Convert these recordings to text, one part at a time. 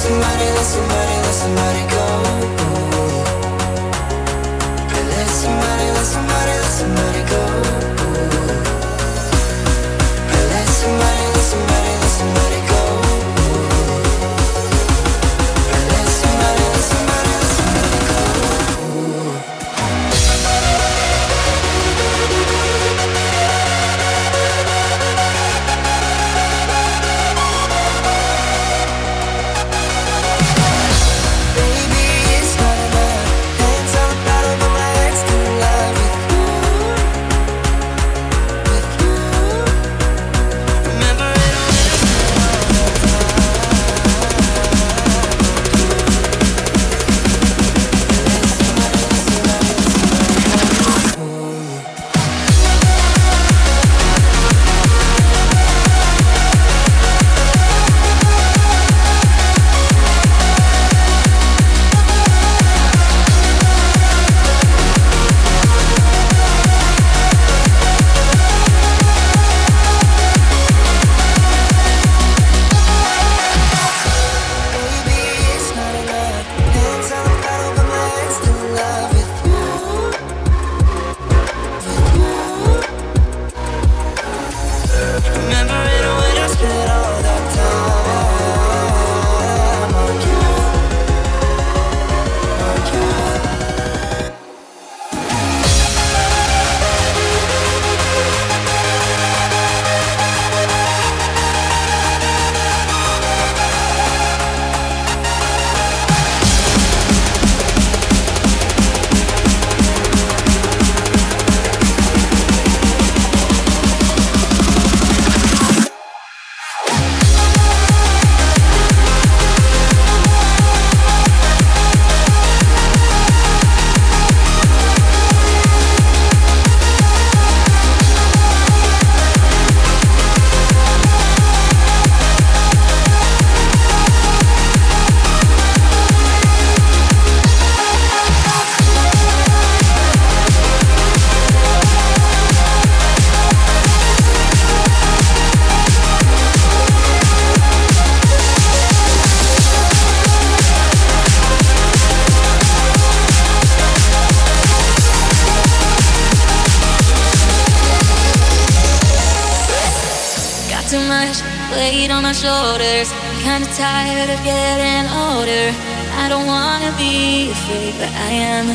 weight on my shoulders. Kinda tired of getting older. I don't wanna be afraid, but I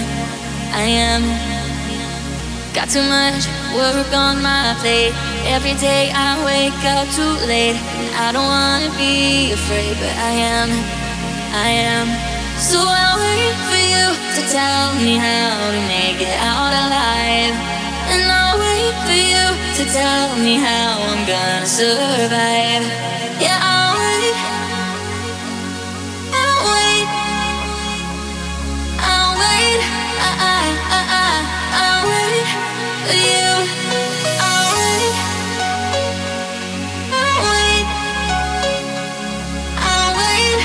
am. Got too much work on my plate. Every day I wake up too late. I don't wanna be afraid, but I am. So I'll wait for you to tell me how to make it out alive. And I'll wait for you to tell me how I'm gonna survive. Yeah, I'll wait. I'll wait. I'll wait. I'll wait for you. I'll wait. I'll wait. I'll wait.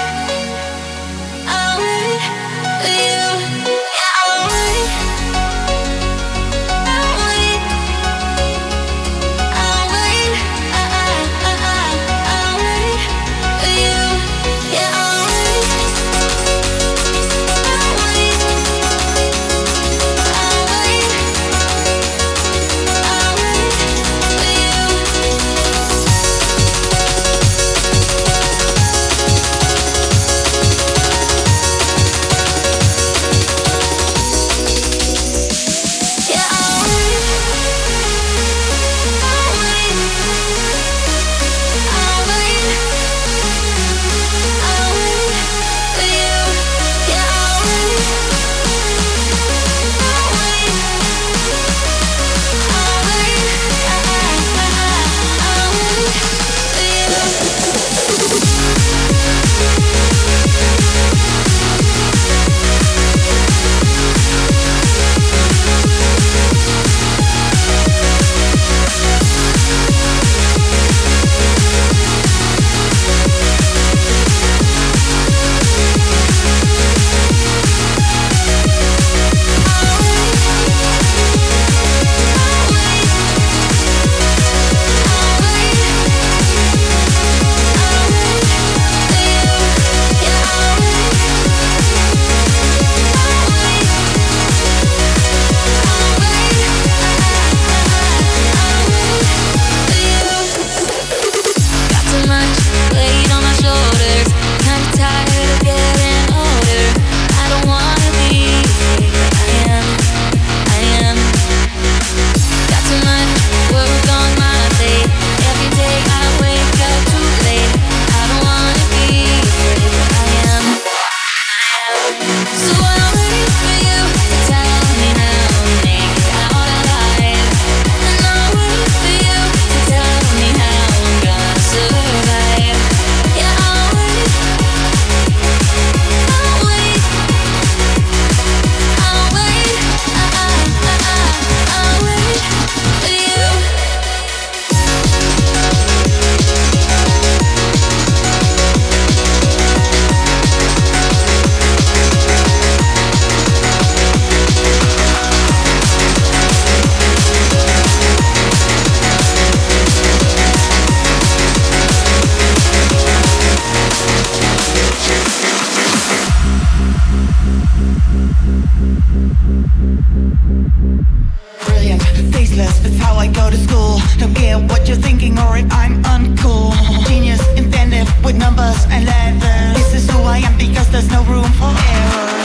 I'll wait for you. Yeah, I'll wait. I'll wait. I'll wait. I'll wait for you. Yeah, I'll wait. I'll wait. I'll wait. you're thinking or if I'm uncool. Genius, inventive, with numbers and letters. This is who I am because there's no room for errors.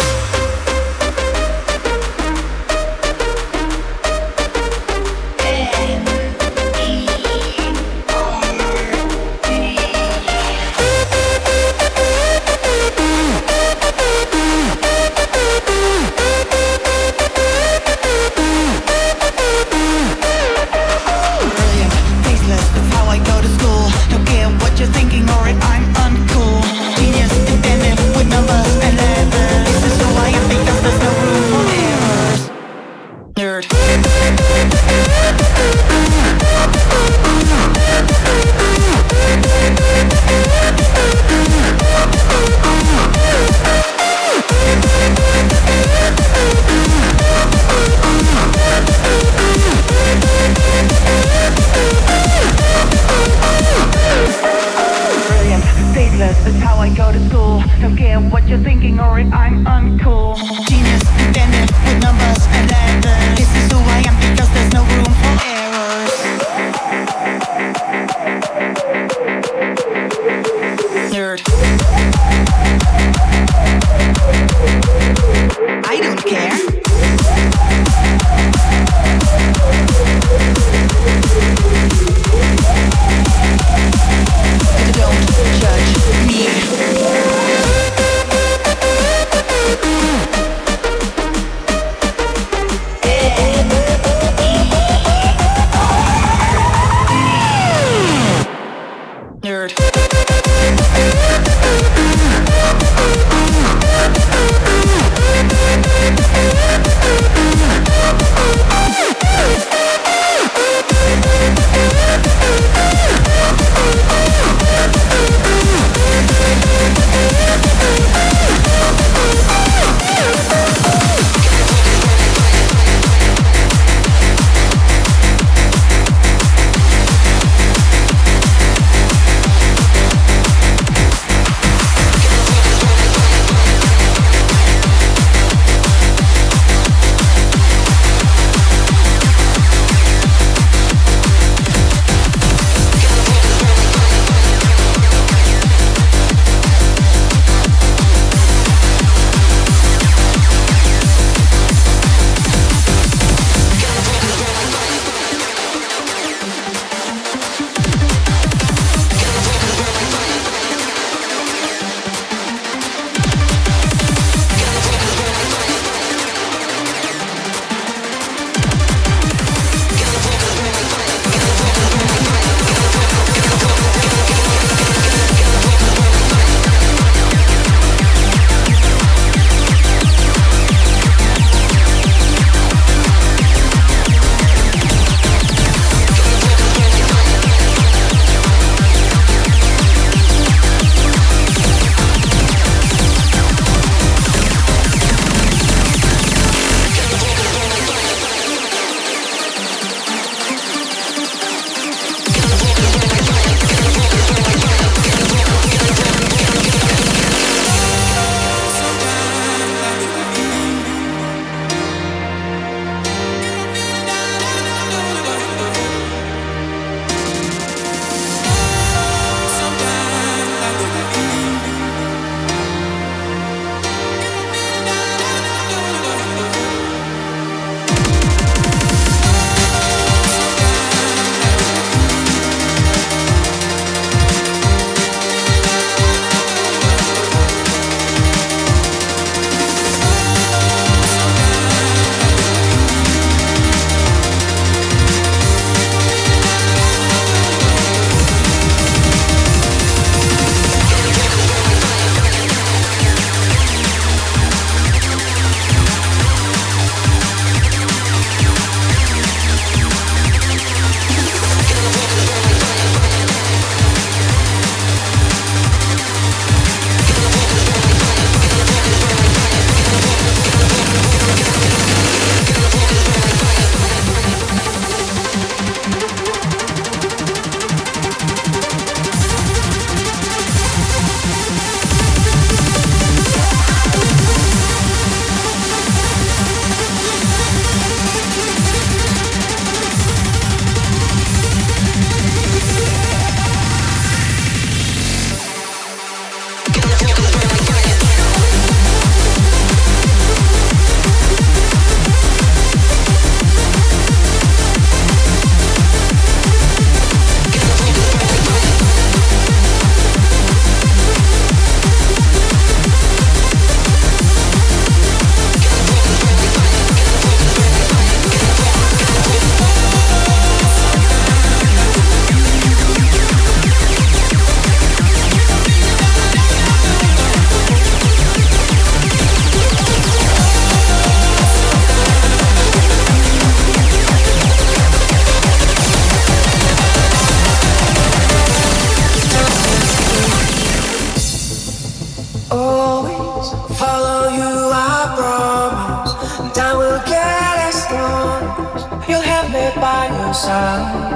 follow you, I promise. And I will get as strong. You'll have me by your side.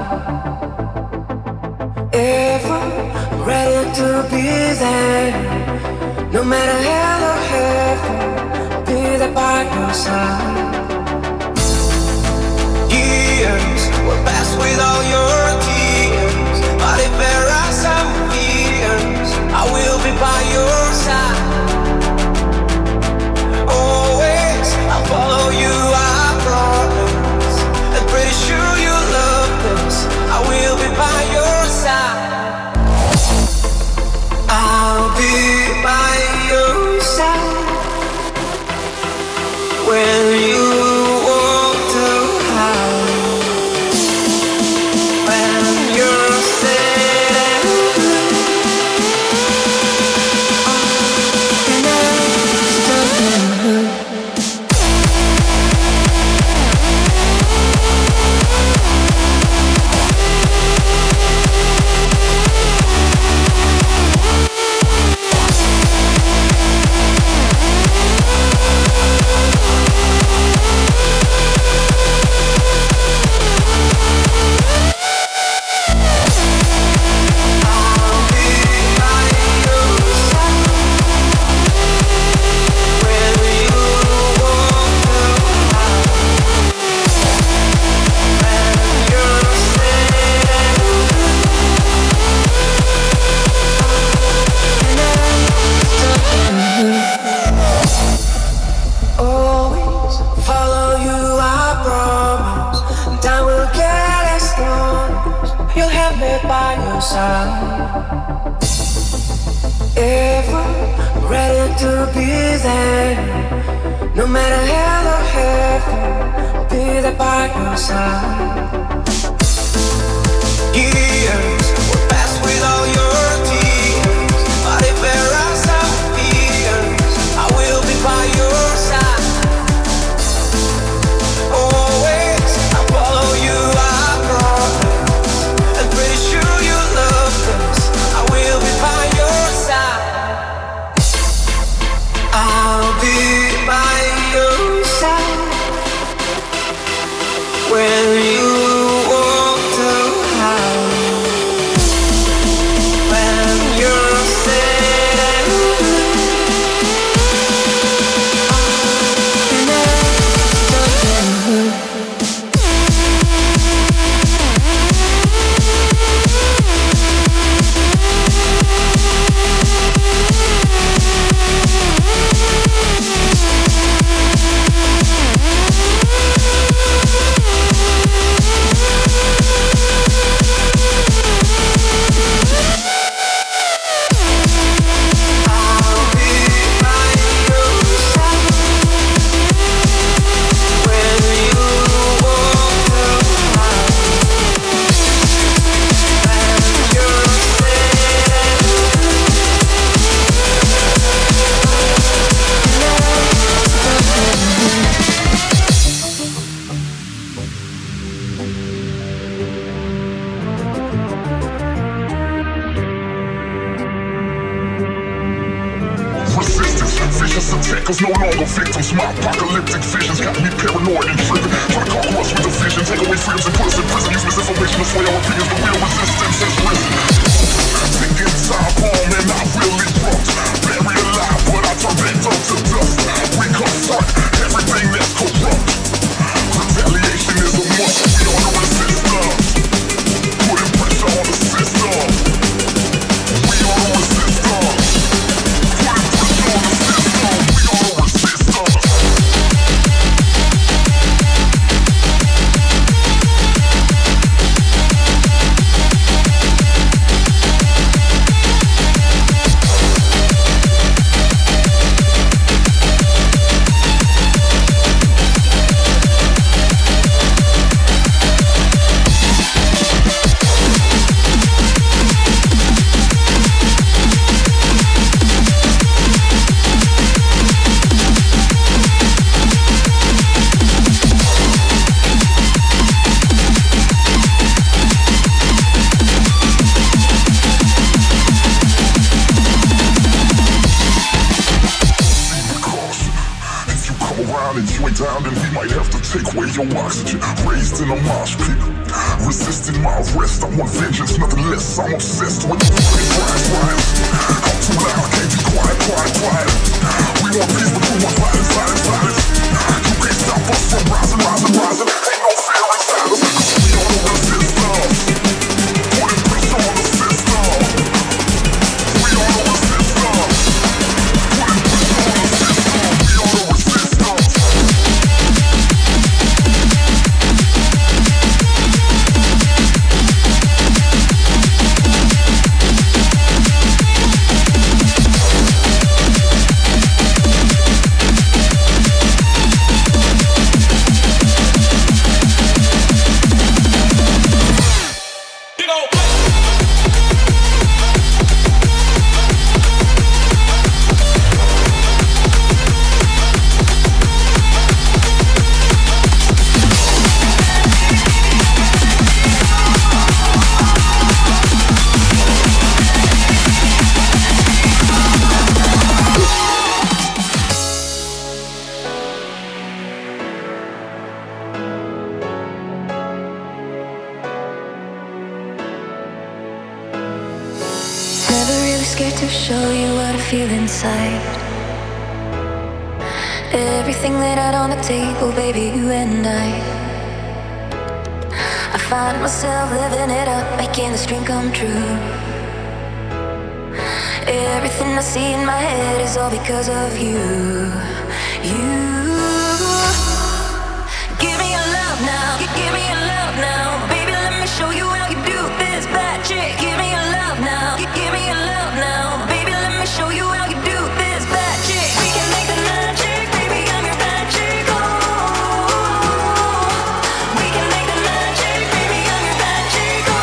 Ever ready to be there. No matter hell or heaven, I'll be there by your side. Years will pass with all your tears, but if there are some fears, I will be by your side. Always, I'll follow you, I promise. I'm pretty sure you love this. I will be by your side. I'll be by your side when you walk too high, when you're sitting on the ever ready to be there. No matter hell or heaven, I'll be there by your side. Years will pass with all your tears, but if there are some fears, I will be by your side. Always, I'll follow you, I promise. I'm pretty sure you love this. I will be by your side. I'll be by your side when you walk too high, when you're sitting no longer victims. My apocalyptic visions got me paranoid and triggered. Try to conquer us with a vision, take away freedoms and put us in prison. Use misinformation to sway our opinions, but real resistance has risen. Thinking time bomb and I really broke. Buried alive, but I turn back down to dust. We confront everything that's corrupt. Retaliation is a must. We are the resistance. Putting pressure on the system. We are the resistance. Putting pressure on the system. We are the resistance. down and you ain't down, then we might have to take away your oxygen. Raised in a mosh pit, resisting my arrest. I want vengeance, nothing less. I'm obsessed with the rise. I'm too loud, I can't be quiet. We want peace, but you want violence. You can't stop us from rising. Ain't no fear inside us, 'cause we are the resistance. Putting pressure on the system. We are the resistance. Putting pressure on the system. We are the resistance. Everything laid out on the table, baby, you and I find myself living it up, making the dream come true. Everything I see in my head is all because of you. You give me your love now, give me your love now, baby, let me show you how you do this bad chick. Give me your love now, give me your love now, baby, let me show you how you do this bad chick. We can make the magic, baby, I'm your bad chick. Oh, we can make the magic, baby, I'm your bad chick. Oh.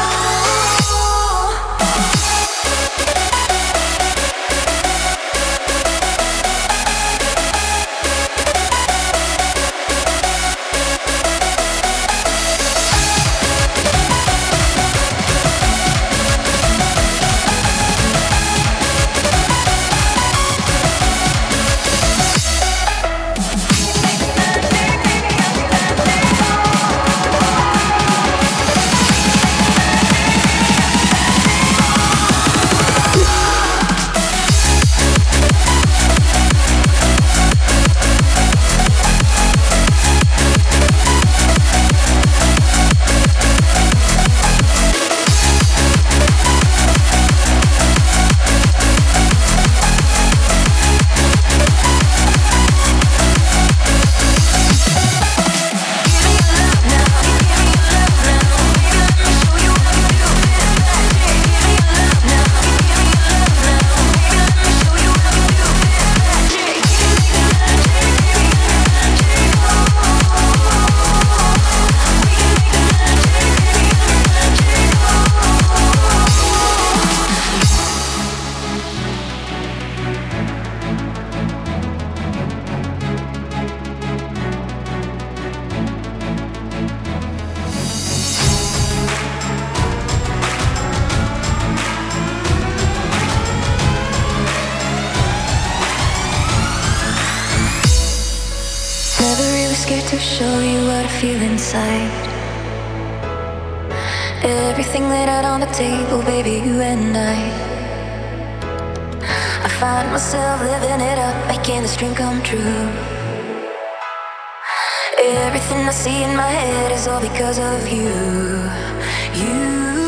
To show you what I feel inside. Everything laid out on the table, baby, you and I find myself living it up, making this dream come true. Everything I see in my head is all because of you. You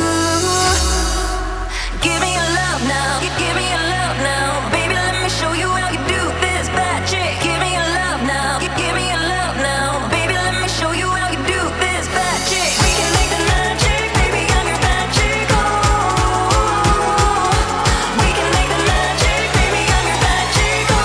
give me your love now, give me your love now, baby, let me show you how you do this bad chick. Give me your love now, give me your love now, baby, let me show you how you do this bad chick. We can make the magic, baby, I'm your bad chick. Oh, we can make the magic, baby, I'm your bad chick. Oh.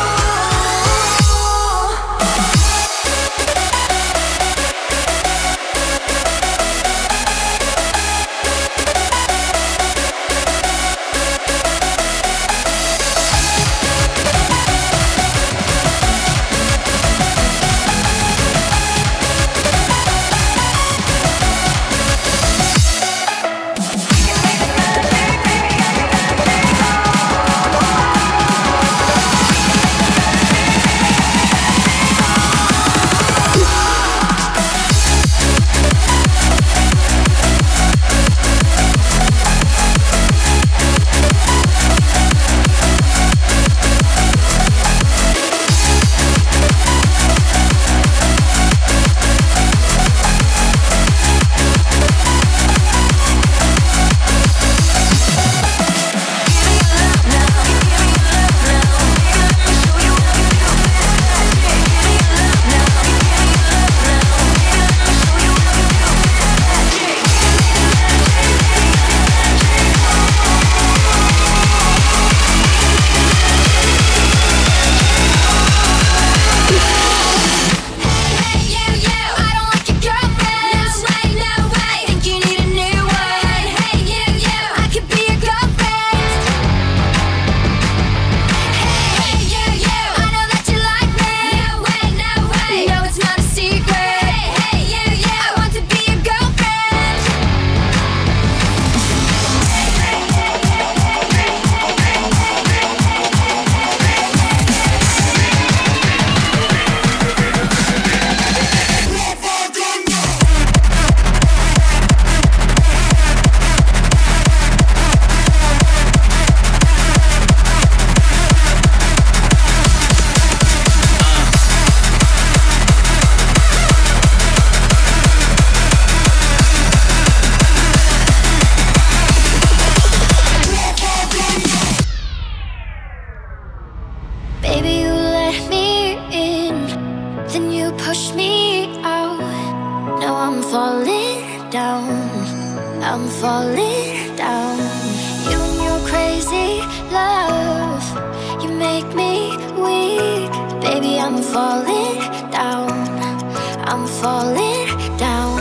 I'm falling down. You and your crazy love, you make me weak. Baby, I'm falling down. I'm falling down.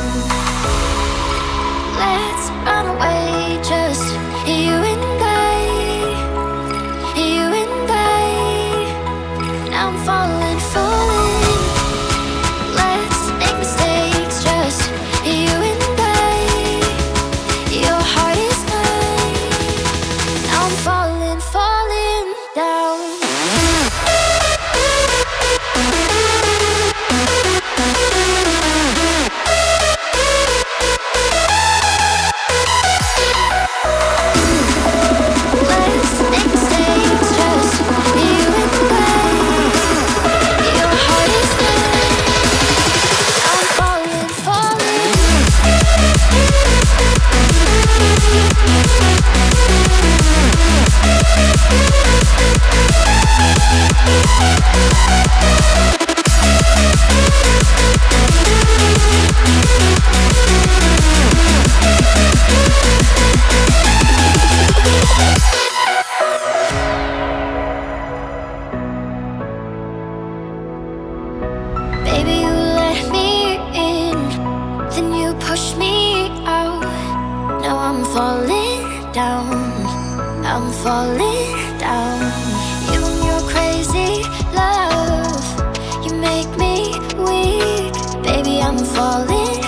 Let's run away, just you and I. You and I. Now I'm falling, falling. Let's make mistakes, just you and I. Your heart is mine. Now I'm falling, falling down. Let's make mistakes, just you and I. Your heart is mine. I'm falling, falling. Baby, you let me in, then you push me out. Now I'm falling down. I'm falling down. You and your crazy love, you make me weak. Baby, I'm falling